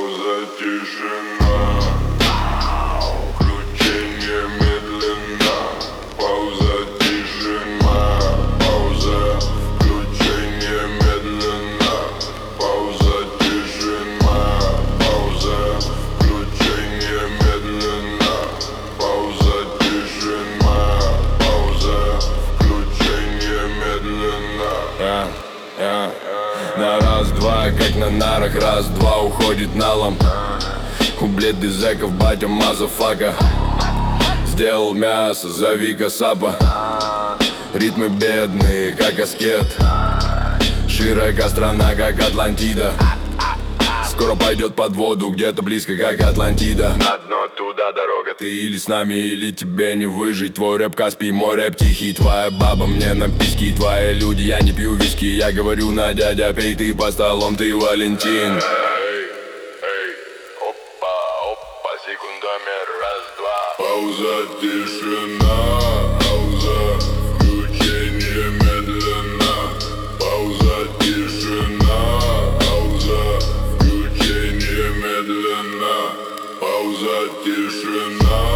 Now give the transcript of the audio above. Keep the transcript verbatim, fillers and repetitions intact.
Пауза, тишина. Включение медленно. Пауза, тишина. Пауза, включение медленно. Пауза, тишина. Пауза, включение медленно. Пауза, тишина. Пауза, включение медленно. Yeah, yeah. На раз-два, как на нарах, раз-два уходит налом. У бледных зэков батя мазафака. Сделал мясо, зови касапа. Ритмы бедные, как аскет. Широка страна, как Атлантида. Скоро пойдет под воду, где-то близко, как Атлантида. На дно туда дорога. Ты или с нами, или тебе не выжить. Твой рэп Каспий, мой рэп тихий. Твоя баба мне на писки. Твои люди, я не пью виски. Я говорю на дядя, пей ты по столом, ты Валентин. Эй, эй, опа, опа, секундомер, раз-два. Пауза, тишина. Пауза, включение медленно. Пауза, тишина. Пауза, включение медленно. Пауза, тишина.